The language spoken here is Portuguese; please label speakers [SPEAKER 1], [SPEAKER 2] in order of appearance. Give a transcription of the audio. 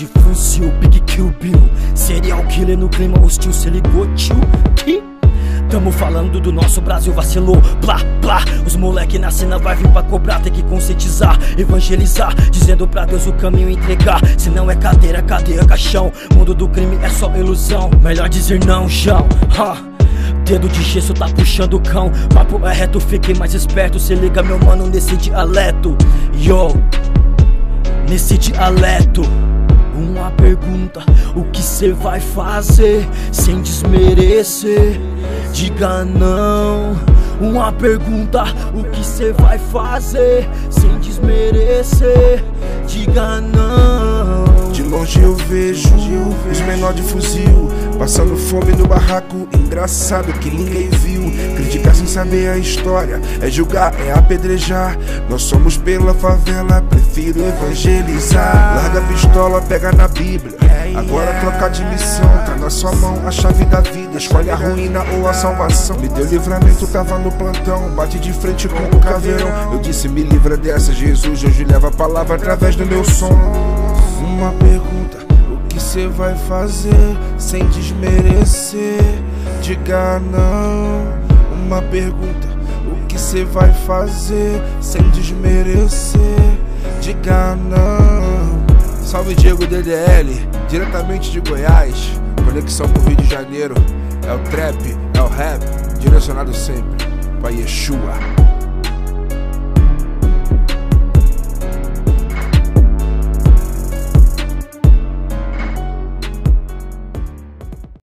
[SPEAKER 1] de fuzil, Big Kill Bill. Serial killer no clima hostil, cê ligou, tio? Que? Tamo falando do nosso Brasil, vacilou, plá, plá. Os moleque na cena vai vir pra cobrar, tem que conscientizar, evangelizar, dizendo pra Deus o caminho entregar. Se não é cadeira, cadeia, caixão. Mundo do crime é só ilusão, melhor dizer não, João. Dedo de gesso tá puxando o cão. Papo é reto, fiquem mais esperto. Se liga meu mano nesse dialeto. Yo, nesse dialeto. Uma pergunta, o que cê vai fazer sem desmerecer? Diga não. Uma pergunta, o que cê vai fazer sem desmerecer? Diga não.
[SPEAKER 2] De longe eu vejo os menor de fuzil passando fome no barraco, engraçado que ninguém viu. Criticar sem saber a história é julgar, é apedrejar. Nós somos pela favela, prefiro evangelizar. Larga a pistola, pega na Bíblia. Agora trocar de missão, tá na sua mão a chave da vida. Escolhe a ruína ou a salvação. Me deu livramento, tava no plantão, bate de frente com o caveirão. Eu disse me livra dessa, Jesus hoje leva a palavra através do meu som. Uma pergunta, o que cê vai fazer sem desmerecer? Diga não. Uma pergunta, o que cê vai fazer sem desmerecer? Diga não. Salve Diego DDL, diretamente de Goiás. Conexão com o Rio de Janeiro. É o trap, é o rap, direcionado sempre pra Yeshua.